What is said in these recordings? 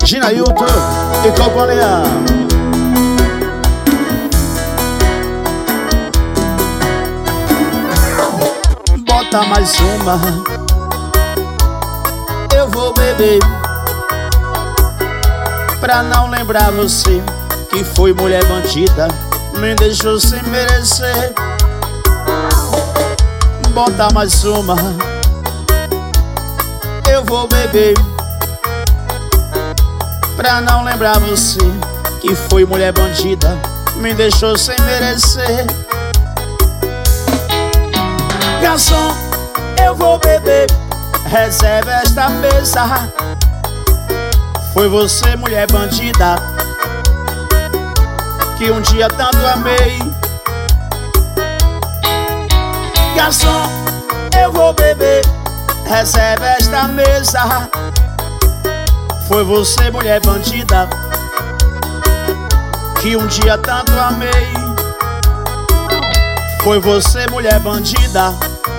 Ginailton e companhia. Bota mais uma, eu vou beber, pra não lembrar você que foi mulher bandida, me deixou sem merecer. Bota mais uma, eu vou beber, pra não lembrar você que foi mulher bandida, me deixou sem merecer. Garçom, eu vou beber, reserva esta mesa. Foi você, mulher bandida, que um dia tanto amei. Garçom, eu vou beber, reserva esta mesa. Foi você, mulher bandida, que um dia tanto amei. Foi você, mulher bandida,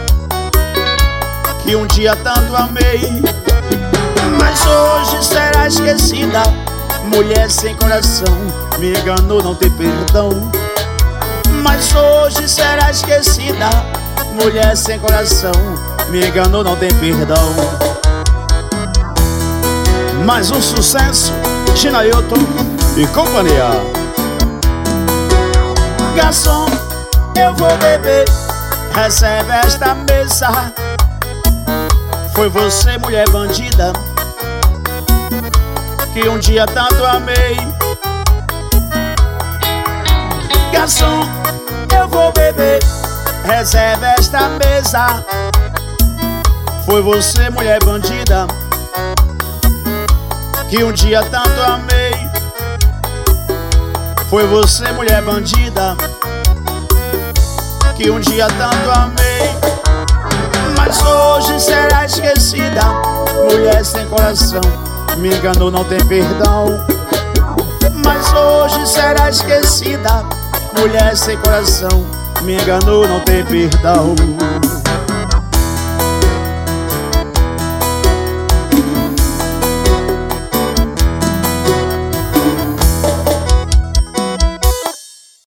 que um dia tanto amei. Mas hoje será esquecida, mulher sem coração, me enganou, não tem perdão. Mas hoje será esquecida, mulher sem coração, me enganou, não tem perdão. Mais um sucesso, Ginailton e companhia. Garçom, eu vou beber, reserva esta mesa. Foi você, mulher bandida, que um dia tanto amei. Garçom, eu vou beber, reserva esta mesa. Foi você, mulher bandida, que um dia tanto amei. Foi você, mulher bandida, que um dia tanto amei. Mas hoje será esquecida, mulher sem coração, me enganou, não tem perdão. Mas hoje será esquecida, mulher sem coração, me enganou, não tem perdão.